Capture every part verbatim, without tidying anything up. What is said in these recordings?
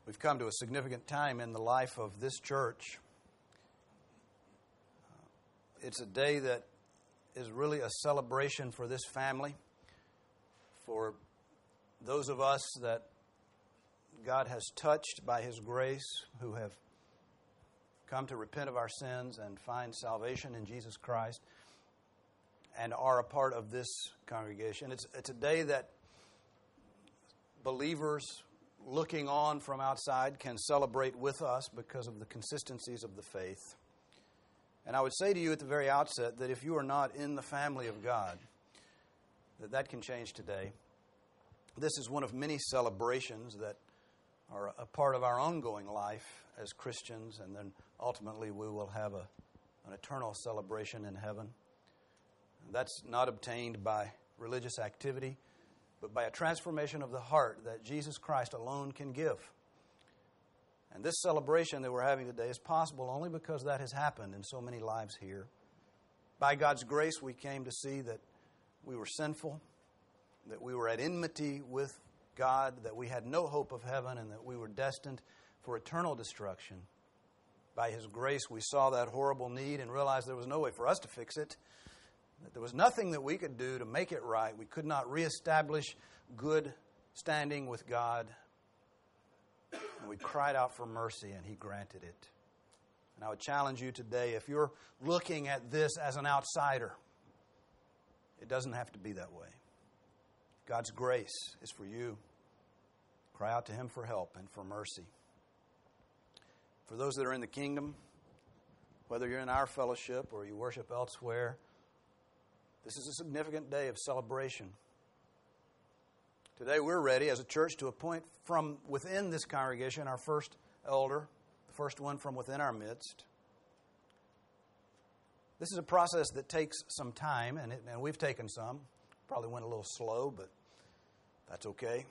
We've come to a significant time in the life of this church. It's a day that is really a celebration for this family, for those of us that God has touched by His grace, who have come to repent of our sins and find salvation in Jesus Christ, and are a part of this congregation. It's, it's a day that believers looking on from outside can celebrate with us because of the consistencies of the faith. And I would say to you at the very outset that if you are not in the family of God, that that can change today. This is one of many celebrations that are a part of our ongoing life as Christians, and then ultimately we will have a, an eternal celebration in heaven. That's not obtained by religious activity, but by a transformation of the heart that Jesus Christ alone can give. And this celebration that we're having today is possible only because that has happened in so many lives here. By God's grace, we came to see that we were sinful, that we were at enmity with God, that we had no hope of heaven, and that we were destined for eternal destruction. By His grace, we saw that horrible need and realized there was no way for us to fix it, that there was nothing that we could do to make it right. We could not reestablish good standing with God. And we cried out for mercy, and He granted it. And I would challenge you today, if you're looking at this as an outsider, it doesn't have to be that way. God's grace is for you. Cry out to Him for help and for mercy. For those that are in the kingdom, whether you're in our fellowship or you worship elsewhere, this is a significant day of celebration. Today we're ready as a church to appoint from within this congregation our first elder, the first one from within our midst. This is a process that takes some time, and, it, and we've taken some. Probably went a little slow, but that's okay.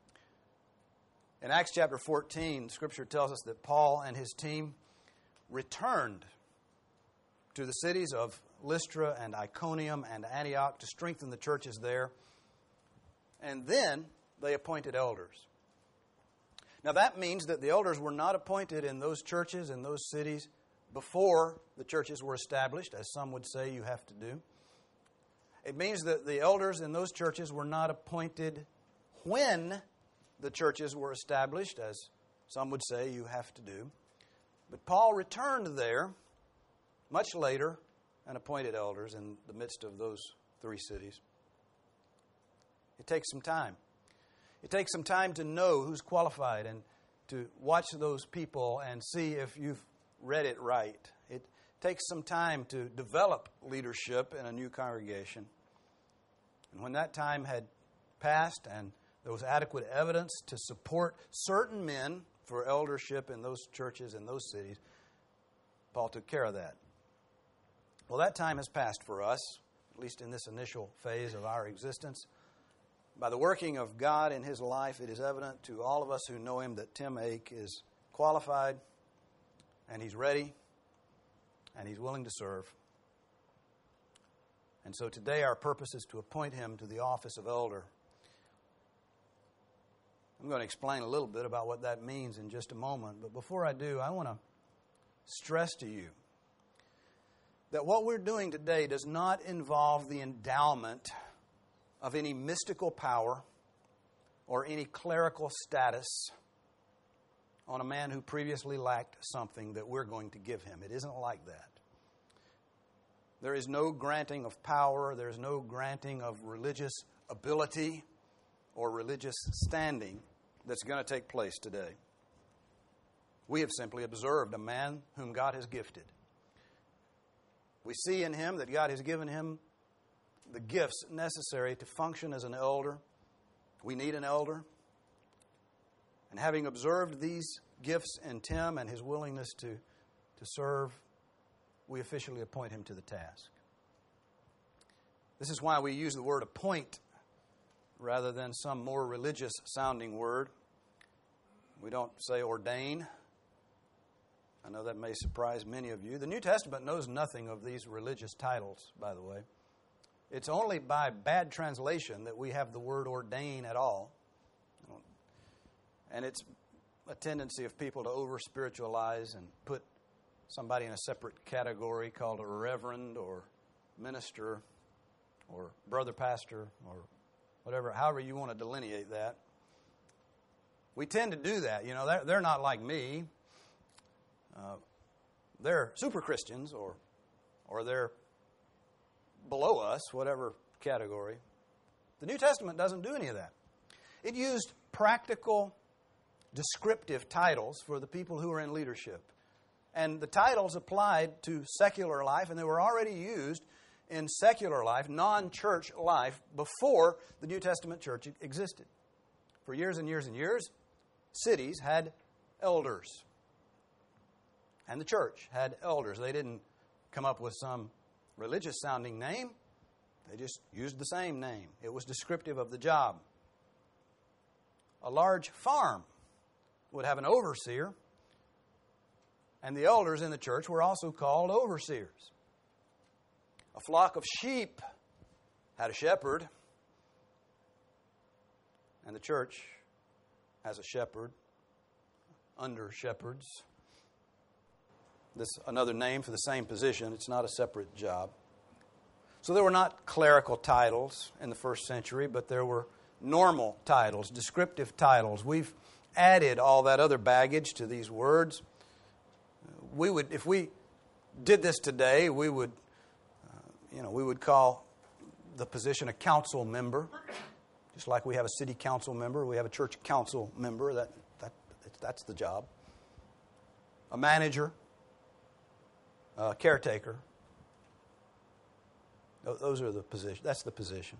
In Acts chapter fourteen, Scripture tells us that Paul and his team returned to the cities of Lystra and Iconium and Antioch to strengthen the churches there. And then they appointed elders. Now that means that the elders were not appointed in those churches, in those cities, before the churches were established, as some would say you have to do. It means that the elders in those churches were not appointed when the churches were established, as some would say you have to do. But Paul returned there much later and appointed elders in the midst of those three cities. It takes some time. It takes some time to know who's qualified and to watch those people and see if you've read it right. It takes some time to develop leadership in a new congregation. And when that time had passed and there was adequate evidence to support certain men for eldership in those churches in those cities, Paul took care of that. Well, that time has passed for us, at least in this initial phase of our existence. By the working of God in his life, it is evident to all of us who know him that Tim Ake is qualified, and he's ready, and he's willing to serve. And so today our purpose is to appoint him to the office of elder. I'm going to explain a little bit about what that means in just a moment. But before I do, I want to stress to you that what we're doing today does not involve the endowment of any mystical power or any clerical status on a man who previously lacked something that we're going to give him. It isn't like that. There is no granting of power, there's no granting of religious ability or religious standing that's going to take place today. We have simply observed a man whom God has gifted. We see in him that God has given him the gifts necessary to function as an elder. We need an elder. And having observed these gifts in Tim and his willingness to, to serve, we officially appoint him to the task. This is why we use the word appoint rather than some more religious sounding word. We don't say ordain. I know that may surprise many of you. The New Testament knows nothing of these religious titles, by the way. It's only by bad translation that we have the word ordain at all. And it's a tendency of people to over-spiritualize and put somebody in a separate category called a reverend or minister or brother pastor or whatever, however you want to delineate that. We tend to do that. You know, they're, they're not like me. Uh, they're super Christians or or they're below us, whatever category. The New Testament doesn't do any of that. It used practical, descriptive titles for the people who were in leadership. And the titles applied to secular life, and they were already used in secular life, non-church life, before the New Testament church existed. For years and years and years, cities had elders. And the church had elders. They didn't come up with some religious-sounding name. They just used the same name. It was descriptive of the job. A large farm would have an overseer, and the elders in the church were also called overseers. A flock of sheep had a shepherd, and the church has a shepherd, under shepherds. This is another name for the same position. It's not a separate job. So there were not clerical titles in the first century, but there were normal titles, descriptive titles. We've added all that other baggage to these words. We would, if we did this today, we would, uh, you know, we would call the position a council member, just like we have a city council member, we have a church council member. That that that's the job. A manager, a caretaker. Those are the position. That's the position.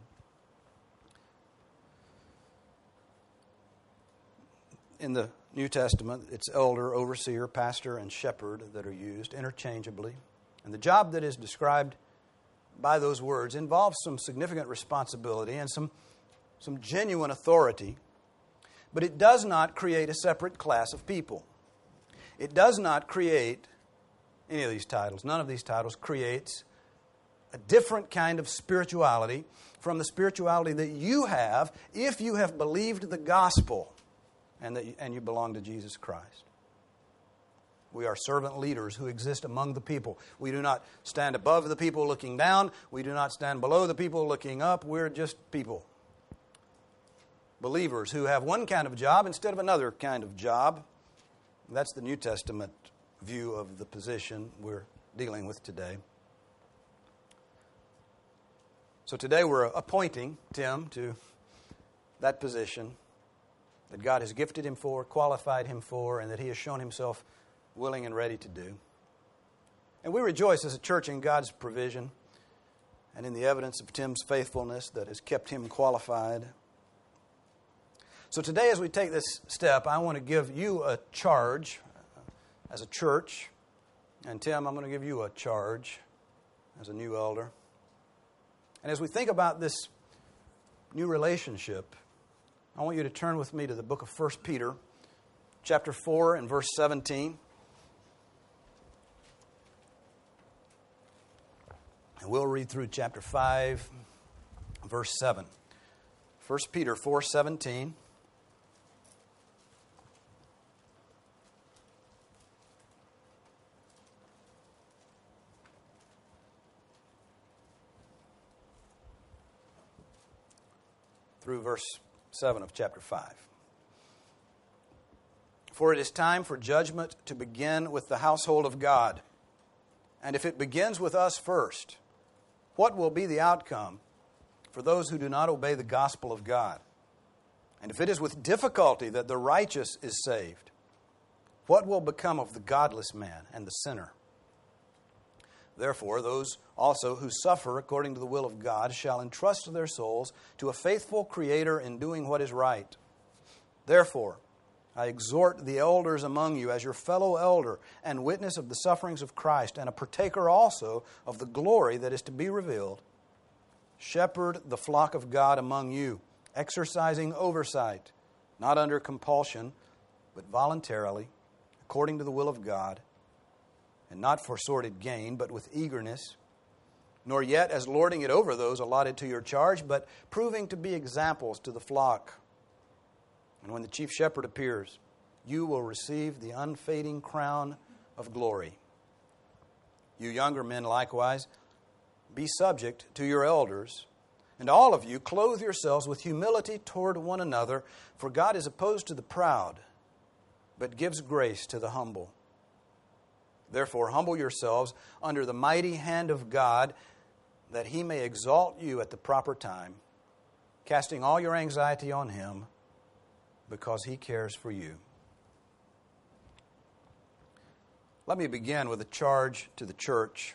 In the New Testament, it's elder, overseer, pastor, and shepherd that are used interchangeably. And the job that is described by those words involves some significant responsibility and some, some genuine authority, but it does not create a separate class of people. It does not create any of these titles. None of these titles creates a different kind of spirituality from the spirituality that you have if you have believed the gospel and that you, and you belong to Jesus Christ. We are servant leaders who exist among the people. We do not stand above the people looking down. We do not stand below the people looking up. We're just people. Believers who have one kind of job instead of another kind of job. That's the New Testament view of the position we're dealing with today. So today we're appointing Tim to that position that God has gifted him for, qualified him for, and that he has shown himself willing and ready to do. And we rejoice as a church in God's provision and in the evidence of Tim's faithfulness that has kept him qualified. So today as we take this step, I want to give you a charge as a church. And Tim, I'm going to give you a charge as a new elder. And as we think about this new relationship, I want you to turn with me to the book of First Peter, chapter four and verse seventeen. And we'll read through chapter five, verse seven. First Peter four seventeen. Through verse seven of chapter five. For it is time for judgment to begin with the household of God. And if it begins with us first, what will be the outcome for those who do not obey the gospel of God? And if it is with difficulty that the righteous is saved, what will become of the godless man and the sinner? Therefore, those also who suffer according to the will of God shall entrust their souls to a faithful Creator in doing what is right. Therefore, I exhort the elders among you as your fellow elder and witness of the sufferings of Christ and a partaker also of the glory that is to be revealed. Shepherd the flock of God among you, exercising oversight, not under compulsion, but voluntarily, according to the will of God, and not for sordid gain, but with eagerness, nor yet as lording it over those allotted to your charge, but proving to be examples to the flock. And when the chief shepherd appears, you will receive the unfading crown of glory. You younger men likewise, be subject to your elders, and all of you clothe yourselves with humility toward one another, for God is opposed to the proud, but gives grace to the humble. Therefore, humble yourselves under the mighty hand of God, that He may exalt you at the proper time, casting all your anxiety on Him, because He cares for you. Let me begin with a charge to the church.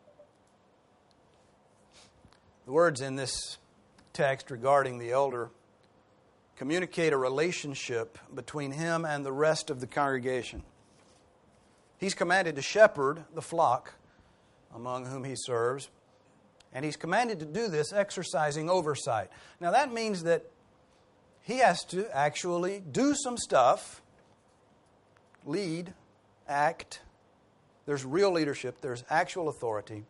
The words in this text regarding the elder communicate a relationship between him and the rest of the congregation. He's commanded to shepherd the flock among whom he serves, and he's commanded to do this exercising oversight. Now that means that he has to actually do some stuff, lead, act. There's real leadership, there's actual authority.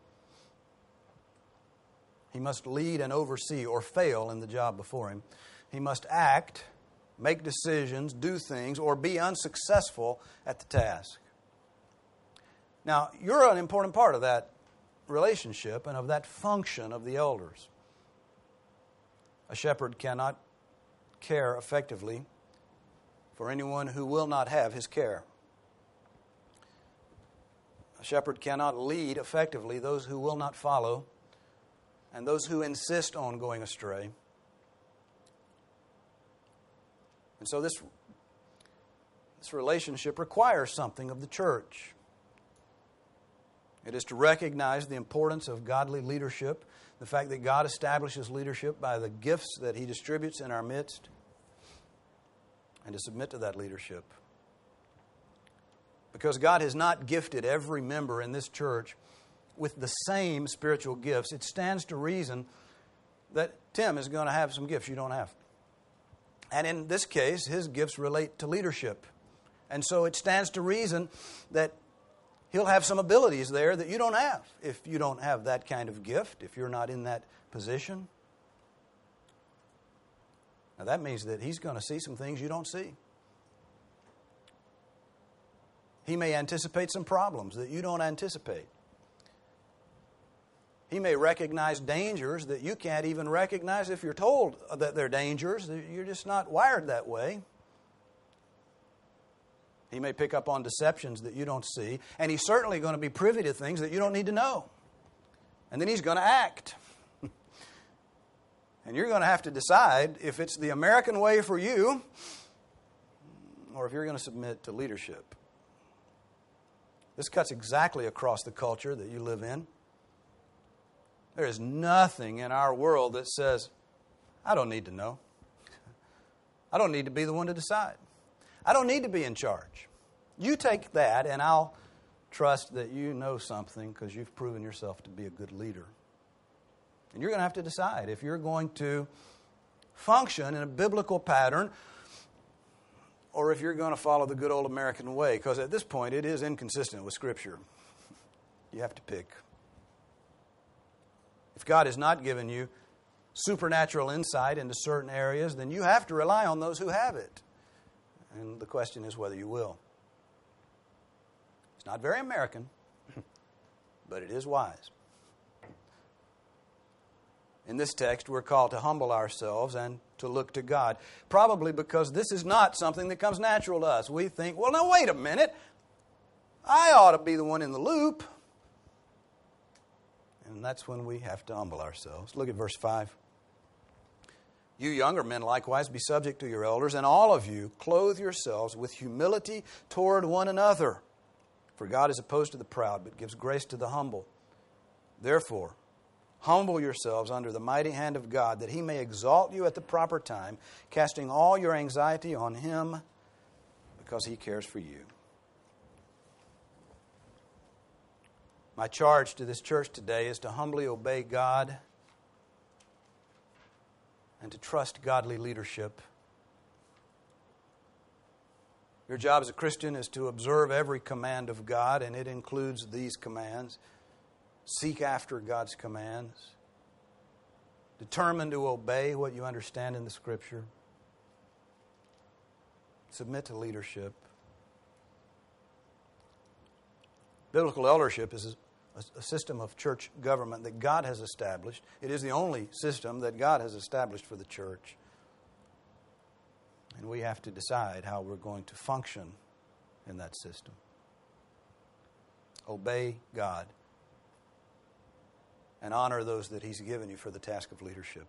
He must lead and oversee or fail in the job before him. He must act, make decisions, do things, or be unsuccessful at the task. Now, you're an important part of that relationship and of that function of the elders. A shepherd cannot care effectively for anyone who will not have his care. A shepherd cannot lead effectively those who will not follow and those who insist on going astray. And so this, this relationship requires something of the church. It is to recognize the importance of godly leadership, the fact that God establishes leadership by the gifts that He distributes in our midst, and to submit to that leadership. Because God has not gifted every member in this church with the same spiritual gifts, it stands to reason that Tim is going to have some gifts you don't have. And in this case, his gifts relate to leadership. And so it stands to reason that he'll have some abilities there that you don't have if you don't have that kind of gift, if you're not in that position. Now that means that he's going to see some things you don't see. He may anticipate some problems that you don't anticipate. He may recognize dangers that you can't even recognize if you're told that they're dangers. You're just not wired that way. He may pick up on deceptions that you don't see. And he's certainly going to be privy to things that you don't need to know. And then he's going to act. And you're going to have to decide if it's the American way for you or if you're going to submit to leadership. This cuts exactly across the culture that you live in. There is nothing in our world that says, I don't need to know. I don't need to be the one to decide. I don't need to be in charge. You take that and I'll trust that you know something because you've proven yourself to be a good leader. And you're going to have to decide if you're going to function in a biblical pattern or if you're going to follow the good old American way, because at this point it is inconsistent with Scripture. You have to pick. If God has not given you supernatural insight into certain areas, then you have to rely on those who have it. And the question is whether you will. It's not very American, but it is wise. In this text, we're called to humble ourselves and to look to God. Probably because this is not something that comes natural to us. We think, well, now wait a minute. I ought to be the one in the loop. And that's when we have to humble ourselves. Look at verse five. You younger men likewise be subject to your elders, and all of you clothe yourselves with humility toward one another. For God is opposed to the proud, but gives grace to the humble. Therefore, humble yourselves under the mighty hand of God, that He may exalt you at the proper time, casting all your anxiety on Him, because He cares for you. My charge to this church today is to humbly obey God and to trust godly leadership. Your job as a Christian is to observe every command of God, and it includes these commands. Seek after God's commands. Determine to obey what you understand in the Scripture. Submit to leadership. Biblical eldership is a, a system of church government that God has established. It is the only system that God has established for the church. And we have to decide how we're going to function in that system. Obey God and honor those that He's given you for the task of leadership.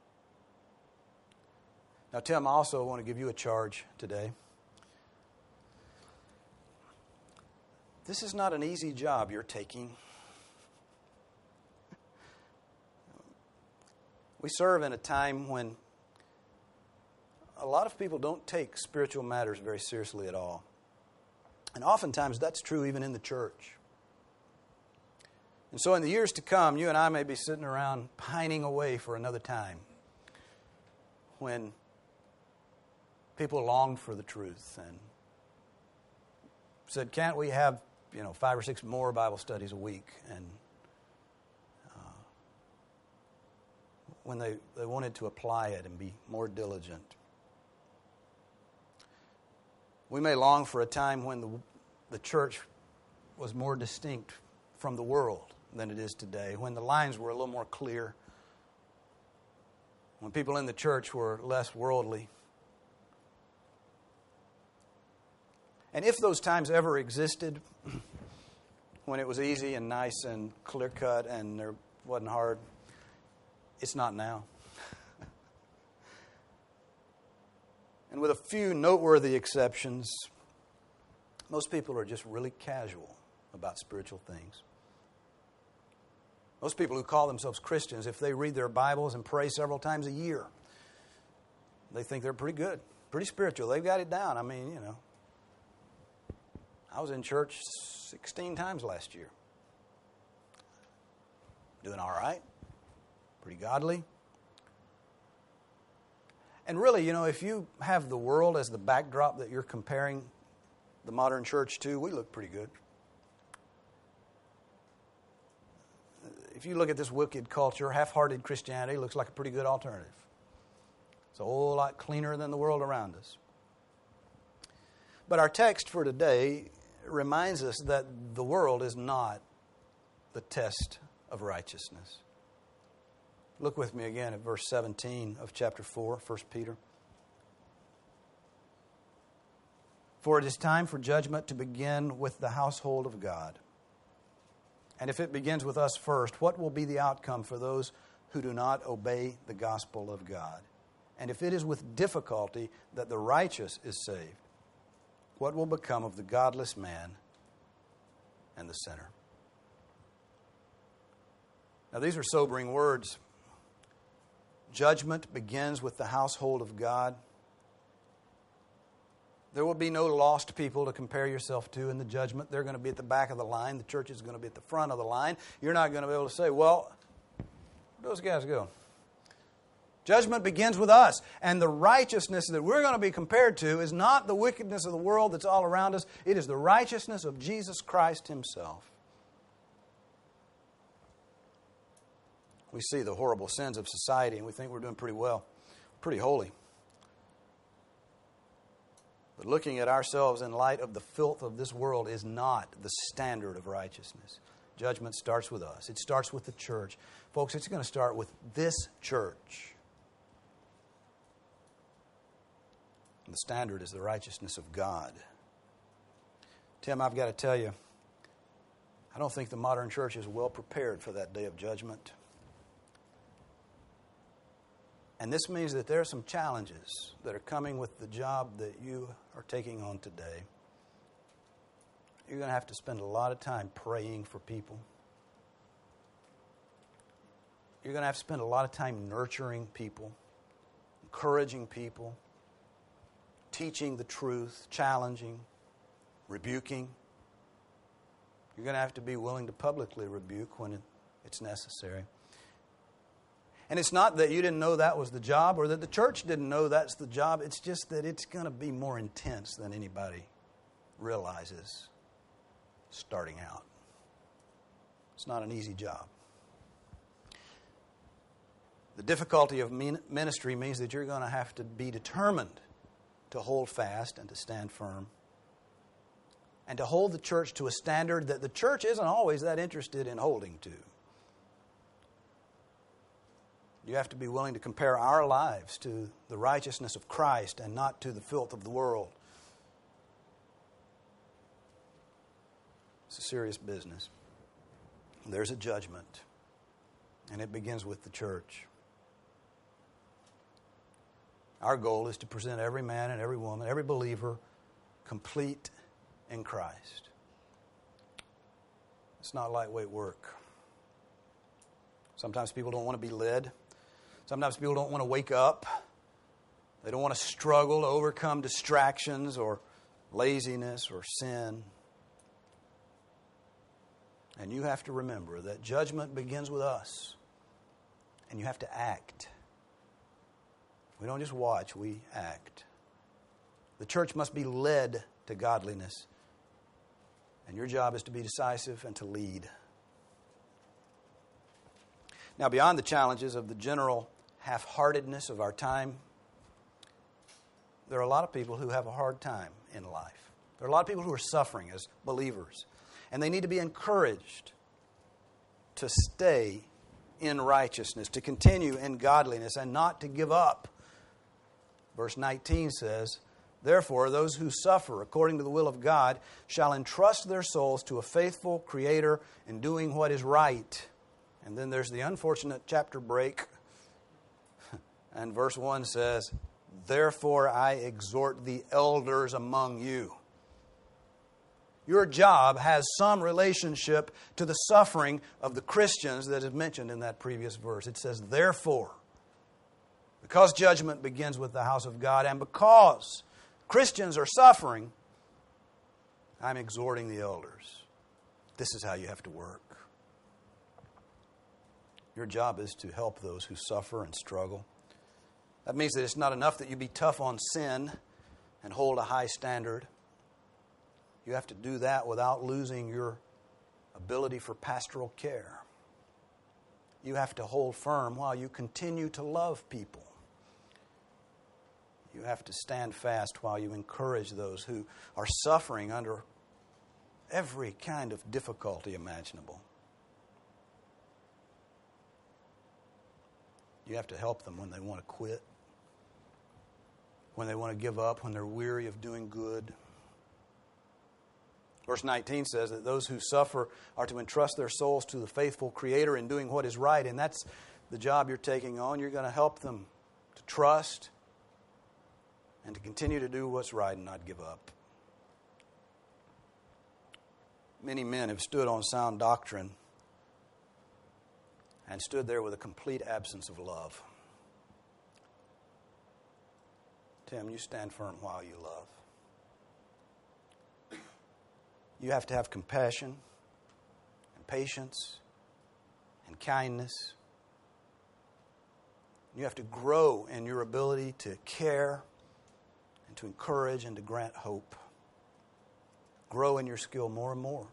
Now, Tim, I also want to give you a charge today. This is not an easy job you're taking. We serve in a time when a lot of people don't take spiritual matters very seriously at all. And oftentimes that's true even in the church. And so in the years to come, you and I may be sitting around pining away for another time when people longed for the truth and said, can't we have, you know, five or six more Bible studies a week? And uh, when they, they wanted to apply it and be more diligent. We may long for a time when the, the church was more distinct from the world than it is today, when the lines were a little more clear, when people in the church were less worldly. And if those times ever existed, when it was easy and nice and clear-cut and there wasn't hard, it's not now. And with a few noteworthy exceptions, most people are just really casual about spiritual things. Most people who call themselves Christians, if they read their Bibles and pray several times a year, they think they're pretty good, pretty spiritual. They've got it down. I mean, you know, I was in church sixteen times last year. Doing all right. Pretty godly. And really, you know, if you have the world as the backdrop that you're comparing the modern church to, we look pretty good. If you look at this wicked culture, half-hearted Christianity looks like a pretty good alternative. It's a whole lot cleaner than the world around us. But our text for today reminds us that the world is not the test of righteousness. Look with me again at verse seventeen of chapter four, First Peter. For it is time for judgment to begin with the household of God. And if it begins with us first, what will be the outcome for those who do not obey the gospel of God? And if it is with difficulty that the righteous is saved, what will become of the godless man and the sinner? Now, these are sobering words. Judgment begins with the household of God. There will be no lost people to compare yourself to in the judgment. They're going to be at the back of the line. The church is going to be at the front of the line. You're not going to be able to say, well, where'd those guys go? Judgment begins with us. And the righteousness that we're going to be compared to is not the wickedness of the world that's all around us. It is the righteousness of Jesus Christ Himself. We see the horrible sins of society and we think we're doing pretty well, pretty holy. But looking at ourselves in light of the filth of this world is not the standard of righteousness. Judgment starts with us. It starts with the church. Folks, it's going to start with this church. And the standard is the righteousness of God. Tim, I've got to tell you, I don't think the modern church is well prepared for that day of judgment. And this means that there are some challenges that are coming with the job that you are taking on today. You're going to have to spend a lot of time praying for people. You're going to have to spend a lot of time nurturing people, encouraging people, teaching the truth, challenging, rebuking. You're going to have to be willing to publicly rebuke when it's necessary. And it's not that you didn't know that was the job or that the church didn't know that's the job. It's just that it's going to be more intense than anybody realizes starting out. It's not an easy job. The difficulty of ministry means that you're going to have to be determined to hold fast and to stand firm. and to hold the church to a standard that the church isn't always that interested in holding to. You have to be willing to compare our lives to the righteousness of Christ and not to the filth of the world. It's a serious business. There's a judgment, and it begins with the church. Our goal is to present every man and every woman, every believer, complete in Christ. It's not lightweight work. Sometimes people don't want to be led. Sometimes people don't want to wake up. They don't want to struggle to overcome distractions or laziness or sin. And you have to remember that judgment begins with us. And you have to act. We don't just watch, we act. The church must be led to godliness. And your job is to be decisive and to lead. Now, beyond the challenges of the general half-heartedness of our time, there are a lot of people who have a hard time in life. There are a lot of people who are suffering as believers. And they need to be encouraged to stay in righteousness, to continue in godliness, and not to give up. Verse nineteen says, "Therefore, those who suffer according to the will of God shall entrust their souls to a faithful Creator in doing what is right." And then there's the unfortunate chapter break. And verse one says, "Therefore I exhort the elders among you." Your job has some relationship to the suffering of the Christians that is mentioned in that previous verse. It says, "Therefore," because judgment begins with the house of God, and because Christians are suffering, I'm exhorting the elders. This is how you have to work. Your job is to help those who suffer and struggle. That means that it's not enough that you be tough on sin and hold a high standard. You have to do that without losing your ability for pastoral care. You have to hold firm while you continue to love people. You have to stand fast while you encourage those who are suffering under every kind of difficulty imaginable. You have to help them when they want to quit, when they want to give up, when they're weary of doing good. Verse nineteen says that those who suffer are to entrust their souls to the faithful Creator in doing what is right, and that's the job you're taking on. You're going to help them to trust and to continue to do what's right and not give up. Many men have stood on sound doctrine and stood there with a complete absence of love. Tim, you stand firm while you love. You have to have compassion and patience and kindness. You have to grow in your ability to care and to encourage and to grant hope. Grow in your skill more and more.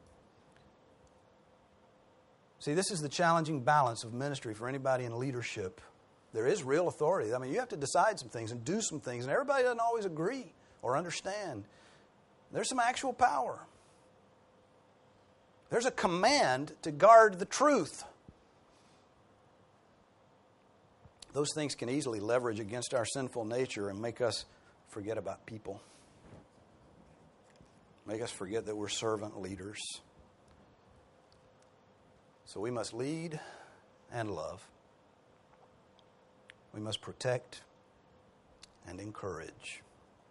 See, this is the challenging balance of ministry for anybody in leadership. There is real authority. I mean, you have to decide some things and do some things, and everybody doesn't always agree or understand. There's some actual power. There's a command to guard the truth. Those things can easily leverage against our sinful nature and make us forget about people. Make us forget that we're servant leaders. So we must lead and love. We must protect and encourage.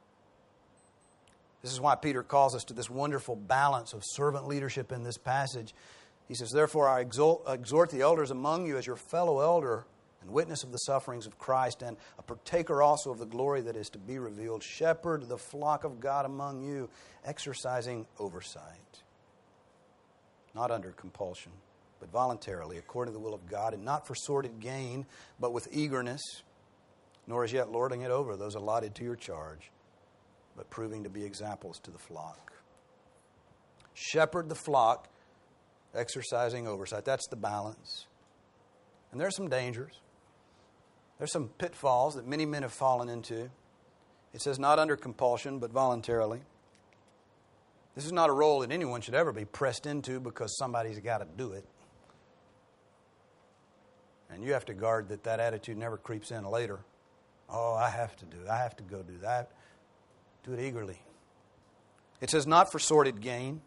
This is why Peter calls us to this wonderful balance of servant leadership in this passage. He says, "Therefore I exhort, exhort the elders among you as your fellow elder and witness of the sufferings of Christ and a partaker also of the glory that is to be revealed. Shepherd the flock of God among you, exercising oversight, not under compulsion, but voluntarily, according to the will of God, and not for sordid gain, but with eagerness, nor as yet lording it over those allotted to your charge, but proving to be examples to the flock." Shepherd the flock, exercising oversight. That's the balance. And there are some dangers. There's some pitfalls that many men have fallen into. It says not under compulsion, but voluntarily. This is not a role that anyone should ever be pressed into because somebody's got to do it. And you have to guard that that attitude never creeps in later. Oh, I have to do it. I have to go do that. Do it eagerly. It says not for sordid gain.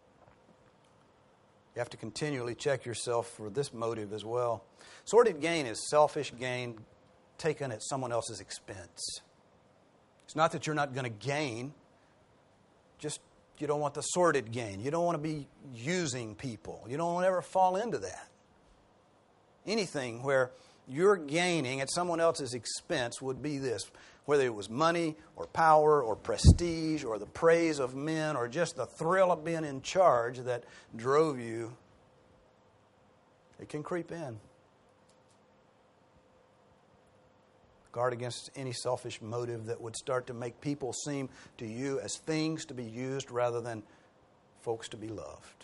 You have to continually check yourself for this motive as well. Sordid gain is selfish gain taken at someone else's expense. It's not that you're not going to gain. Just you don't want the sordid gain. You don't want to be using people. You don't want to ever fall into that. Anything where you're gaining at someone else's expense would be this. Whether it was money or power or prestige or the praise of men or just the thrill of being in charge that drove you, it can creep in. Guard against any selfish motive that would start to make people seem to you as things to be used rather than folks to be loved.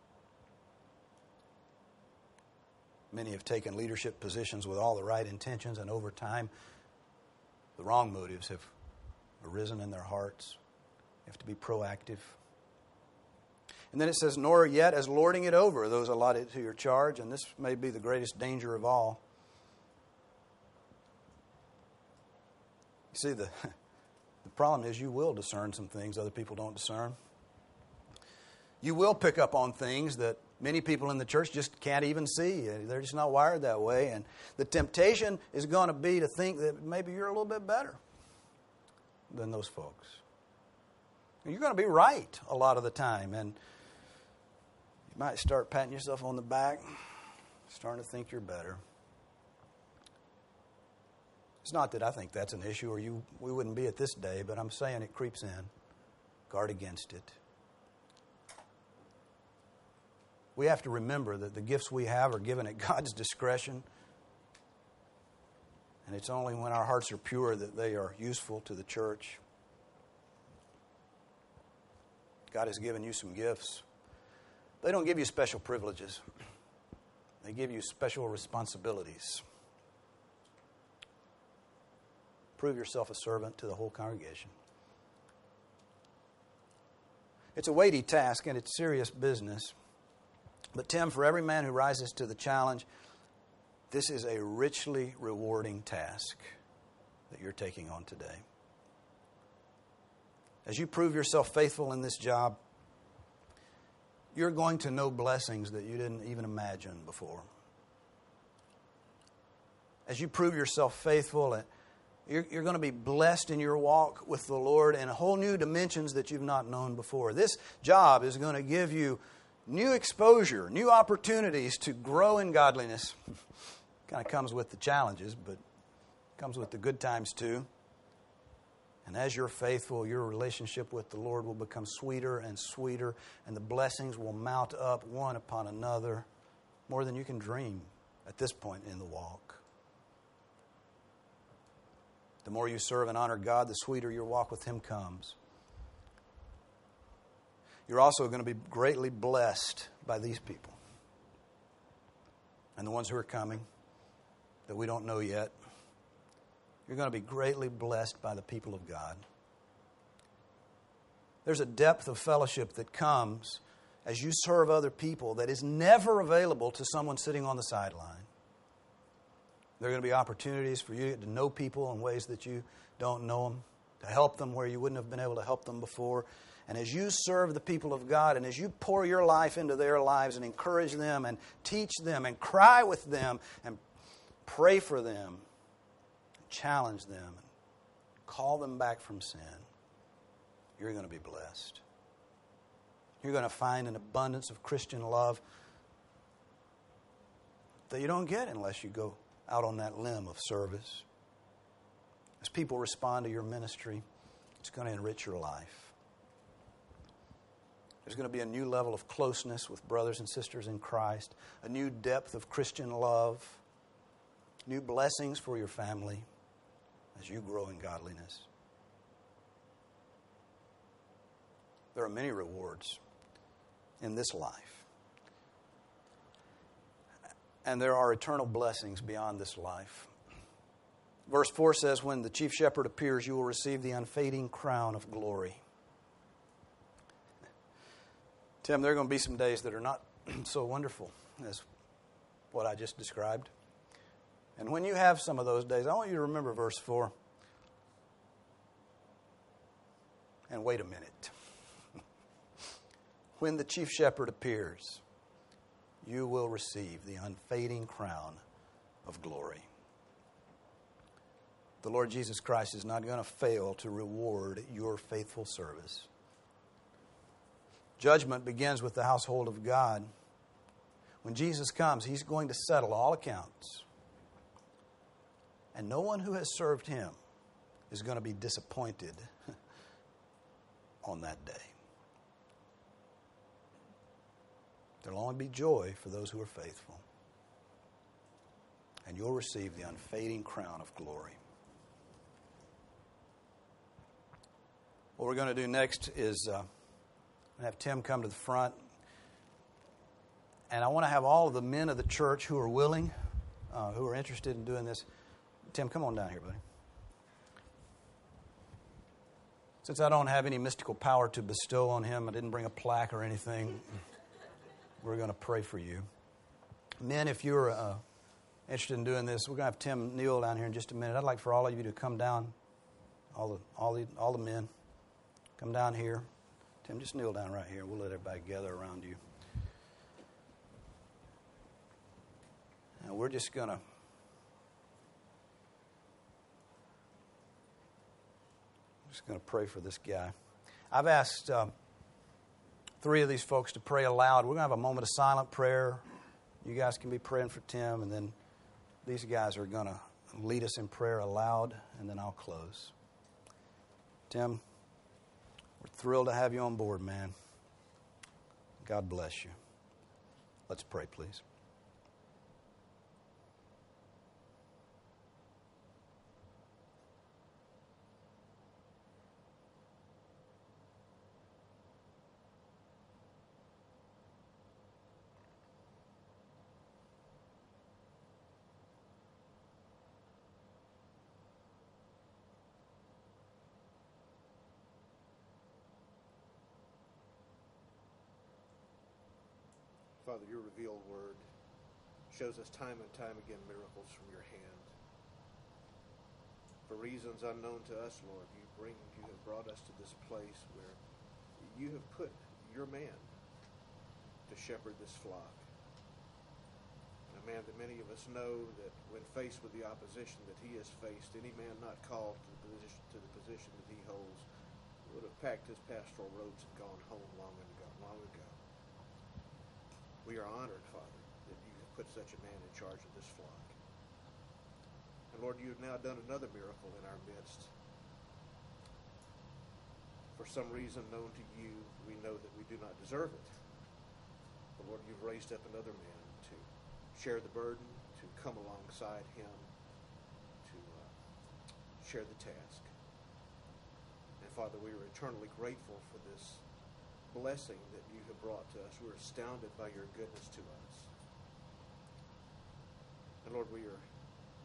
Many have taken leadership positions with all the right intentions, and over time, the wrong motives have arisen in their hearts. You have to be proactive. And then it says, nor yet as lording it over those allotted to your charge, and this may be the greatest danger of all. You see, the, the problem is you will discern some things other people don't discern. You will pick up on things that many people in the church just can't even see. They're just not wired that way. And the temptation is going to be to think that maybe you're a little bit better than those folks. You're going to be right a lot of the time. And you might start patting yourself on the back, starting to think you're better. It's not that I think that's an issue or you we wouldn't be at this day, but I'm saying it creeps in. Guard against it. We have to remember that the gifts we have are given at God's discretion. And it's only when our hearts are pure that they are useful to the church. God has given you some gifts. They don't give you special privileges. They give you special responsibilities. Prove yourself a servant to the whole congregation. It's a weighty task and it's serious business. But Tim, for every man who rises to the challenge, this is a richly rewarding task that you're taking on today. As you prove yourself faithful in this job, you're going to know blessings that you didn't even imagine before. As you prove yourself faithful, you're, you're going to be blessed in your walk with the Lord in whole new dimensions that you've not known before. This job is going to give you new exposure, new opportunities to grow in godliness. Kind of comes with the challenges, but comes with the good times too. And as you're faithful, your relationship with the Lord will become sweeter and sweeter, and the blessings will mount up one upon another more than you can dream at this point in the walk. The more you serve and honor God, the sweeter your walk with Him comes. You're also going to be greatly blessed by these people. And the ones who are coming that we don't know yet. You're going to be greatly blessed by the people of God. There's a depth of fellowship that comes as you serve other people that is never available to someone sitting on the sideline. There are going to be opportunities for you to know people in ways that you don't know them, to help them where you wouldn't have been able to help them before. And as you serve the people of God and as you pour your life into their lives and encourage them and teach them and cry with them and pray for them, challenge them, and call them back from sin, you're going to be blessed. You're going to find an abundance of Christian love that you don't get unless you go out on that limb of service. As people respond to your ministry, it's going to enrich your life. There's going to be a new level of closeness with brothers and sisters in Christ, a new depth of Christian love, new blessings for your family as you grow in godliness. There are many rewards in this life. And there are eternal blessings beyond this life. Verse four says, when the chief shepherd appears, you will receive the unfading crown of glory. Tim, there are going to be some days that are not so wonderful as what I just described. And when you have some of those days, I want you to remember verse four. And wait a minute. When the chief shepherd appears, you will receive the unfading crown of glory. The Lord Jesus Christ is not going to fail to reward your faithful service. Judgment begins with the household of God. When Jesus comes, He's going to settle all accounts. And no one who has served Him is going to be disappointed on that day. There will only be joy for those who are faithful. And you'll receive the unfading crown of glory. What we're going to do next is uh, have Tim come to the front. And I want to have all of the men of the church who are willing, uh, who are interested in doing this. Tim, come on down here, buddy. Since I don't have any mystical power to bestow on him, I didn't bring a plaque or anything, we're going to pray for you. Men, if you're uh, interested in doing this, we're going to have Tim kneel down here in just a minute. I'd like for all of you to come down, all the all the, all the men, come down here. Tim, just kneel down right here. We'll let everybody gather around you. And we're just going to just going to pray for this guy. I've asked um, three of these folks to pray aloud. We're going to have a moment of silent prayer. You guys can be praying for Tim, and then these guys are going to lead us in prayer aloud, and then I'll close. Tim, we're thrilled to have you on board, man. God bless you. Let's pray, please. Father, your revealed word shows us time and time again miracles from your hand. For reasons unknown to us, Lord, you bring, you have brought us to this place where you have put your man to shepherd this flock. And a man that many of us know that when faced with the opposition that he has faced, any man not called to the position, to the position that he holds would have packed his pastoral robes and gone home long ago. Long ago. We are honored, Father, that you have put such a man in charge of this flock. And Lord, you have now done another miracle in our midst. For some reason known to you, we know that we do not deserve it. But Lord, you've raised up another man to share the burden, to come alongside him, to uh, share the task. And Father, we are eternally grateful for this blessing that you have brought to us. We're astounded by your goodness to us. And Lord, we are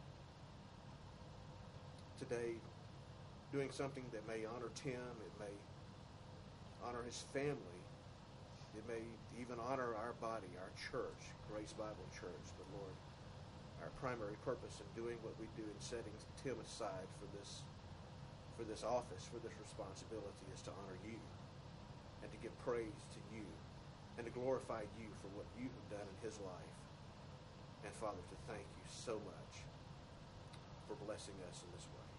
today doing something that may honor Tim, it may honor his family, it may even honor our body, our church, Grace Bible Church. But Lord, our primary purpose in doing what we do in setting Tim aside for this for this office, for this responsibility, is to honor you and to give praise to you and to glorify you for what you have done in his life. And Father, to thank you so much for blessing us in this way.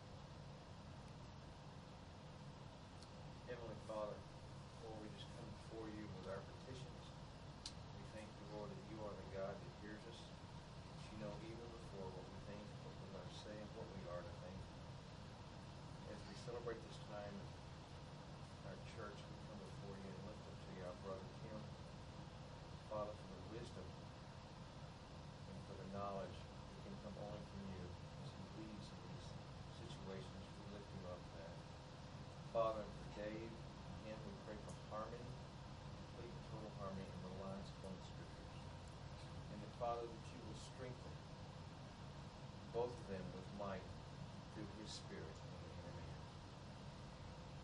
Heavenly Father, Lord, we just come before you with our petitions. We thank you, Lord, that you are the God that hears us, that you know even before what we think, what we're going to say, and what we are to think. As we celebrate this time, our church, we come before you and lift up to you our brother Tim. Father, for the wisdom and for the knowledge that can come only from you as he leads in these situations, we lift him up that. Father, for Dave, again, we pray for harmony, complete and total harmony in the lines upon the scriptures. And that, Father, that you will strengthen both of them with might through his spirit in the inner man.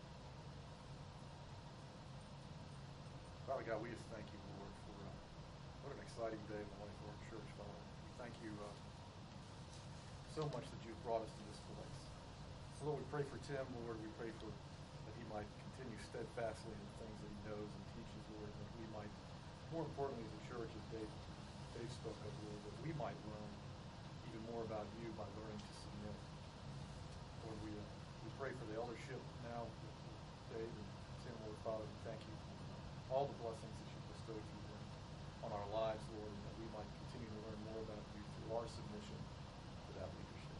God, we just thank you, Lord, for uh, what an exciting day in the life of our church, Father. We thank you uh, so much that you've brought us to this place. So, Lord, we pray for Tim, Lord. We pray for that he might continue steadfastly in the things that he knows and teaches, Lord, and that we might, more importantly, as a church, as Dave, Dave spoke of, Lord, that we might learn even more about you by learning to submit. Lord, we, uh, we pray for the eldership now, Dave and Tim, Lord, Father. We thank you for all the blessings that you've bestowed through them on our lives, Lord, and that we might continue to learn more about you through our submission to that leadership.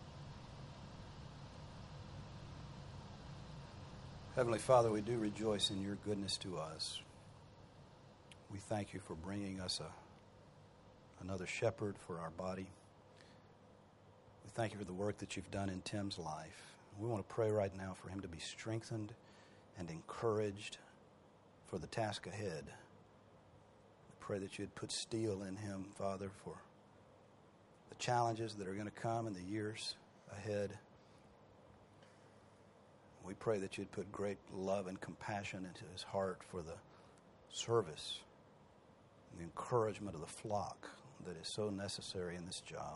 Heavenly Father, we do rejoice in your goodness to us. We thank you for bringing us a, another shepherd for our body. We thank you for the work that you've done in Tim's life. We want to pray right now for him to be strengthened and encouraged for the task ahead. We pray that you'd put steel in him, Father, for the challenges that are going to come in the years ahead. We pray that you'd put great love and compassion into his heart for the service and the encouragement of the flock that is so necessary in this job.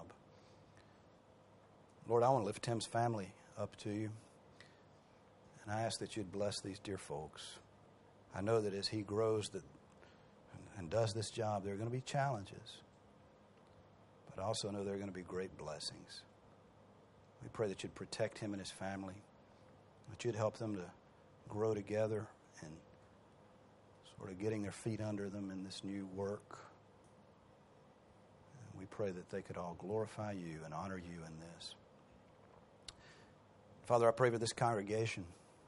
Lord, I want to lift Tim's family up to you, and I ask that you'd bless these dear folks. I know that as he grows that and does this job, there are going to be challenges, but I also know there are going to be great blessings. We pray that you'd protect him and his family, that you'd help them to grow together and sort of getting their feet under them in this new work. And we pray that they could all glorify you and honor you in this. Father, I pray for this congregation.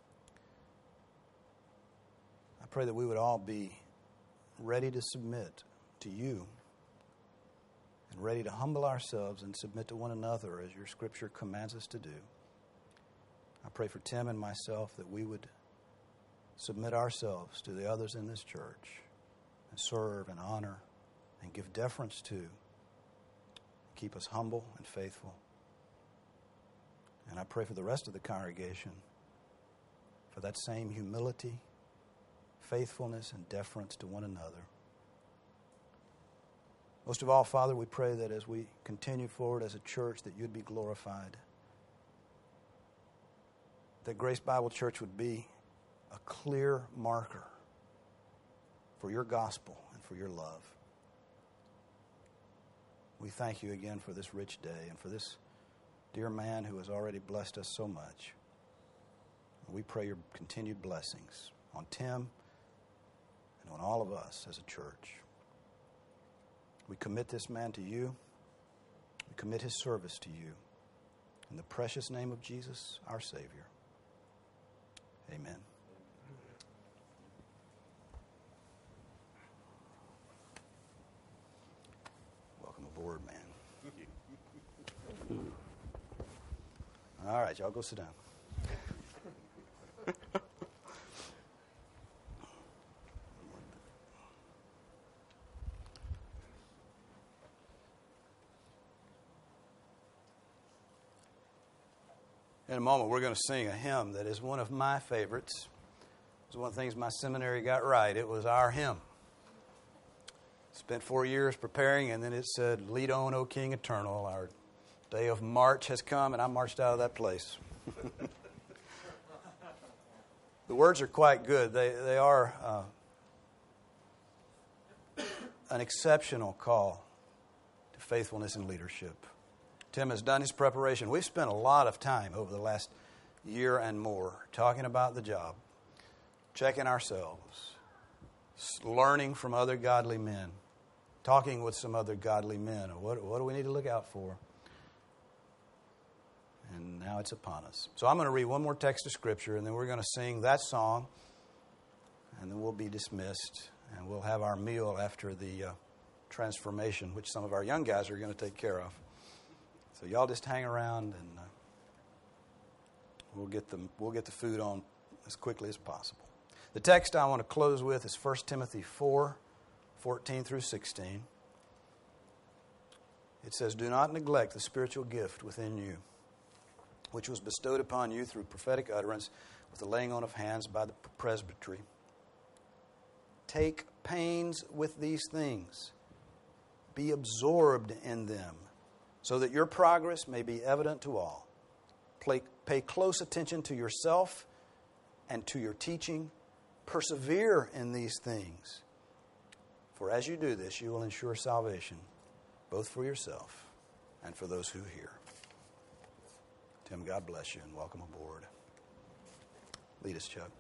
I pray that we would all be ready to submit to you and ready to humble ourselves and submit to one another as your scripture commands us to do. I pray for Tim and myself that we would submit ourselves to the others in this church and serve and honor and give deference to, keep us humble and faithful. And I pray for the rest of the congregation for that same humility, faithfulness, and deference to one another. Most of all, Father, we pray that as we continue forward as a church, that you'd be glorified. That Grace Bible Church would be a clear marker for your gospel and for your love. We thank you again for this rich day and for this dear man who has already blessed us so much. We pray your continued blessings on Tim and on all of us as a church. We commit this man to you. We commit his service to you. In the precious name of Jesus, our Savior. Amen. Welcome aboard, man. All right, y'all go sit down. In a moment, we're going to sing a hymn that is one of my favorites. It was one of the things my seminary got right. It was our hymn. Spent four years preparing, and then it said, "Lead on, O King Eternal." Our day of march has come, and I marched out of that place. The words are quite good. They, they are uh, an exceptional call to faithfulness and leadership. Tim has done his preparation. We've spent a lot of time over the last year and more talking about the job, checking ourselves, learning from other godly men, talking with some other godly men. What, what do we need to look out for? And now it's upon us. So I'm going to read one more text of Scripture, and then we're going to sing that song, and then we'll be dismissed, and we'll have our meal after the uh, transformation, which some of our young guys are going to take care of. So y'all just hang around, and uh, we'll get the we'll get the food on as quickly as possible. The text I want to close with is First Timothy four, fourteen through sixteen. It says, "Do not neglect the spiritual gift within you, which was bestowed upon you through prophetic utterance with the laying on of hands by the presbytery. Take pains with these things. Be absorbed in them, so that your progress may be evident to all. Pay, pay close attention to yourself and to your teaching. Persevere in these things. For as you do this, you will ensure salvation, both for yourself and for those who hear. Tim, God bless you and welcome aboard. Lead us, Chuck.